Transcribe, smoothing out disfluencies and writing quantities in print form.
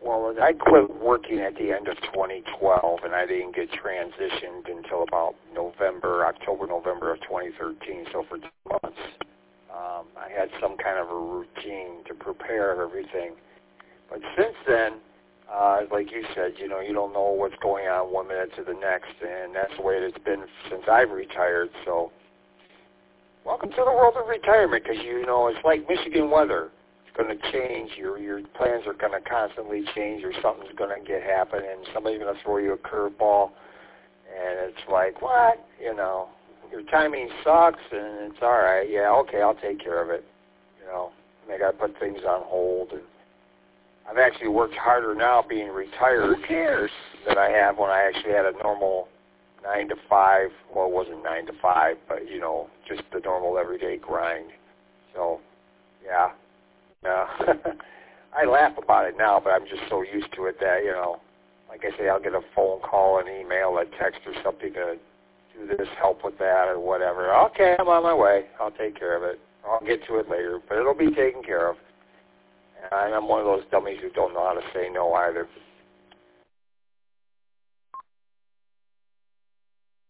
Well, I quit working at the end of 2012, and I didn't get transitioned until about October, November of 2013. So for 2 months, I had some kind of a routine to prepare everything. But since then, like you said, you don't know what's going on 1 minute to the next, and that's the way it's been since I've retired. So welcome to the world of retirement, because, it's like Michigan weather. It's going to change. Your plans are going to constantly change, or something's going to happen, and somebody's going to throw you a curveball, and it's like, what? Your timing sucks, and it's all right. Yeah, okay, I'll take care of it. I got to put things on hold, and I've actually worked harder now being retired than I have when I actually had a normal 9 to 5. Well, it wasn't 9 to 5, but, just the normal everyday grind. So, yeah. I laugh about it now, but I'm just so used to it that, like I say, I'll get a phone call, an email, a text or something to do this, help with that, or whatever. Okay, I'm on my way. I'll take care of it. I'll get to it later, but it'll be taken care of. And I'm one of those dummies who don't know how to say no either.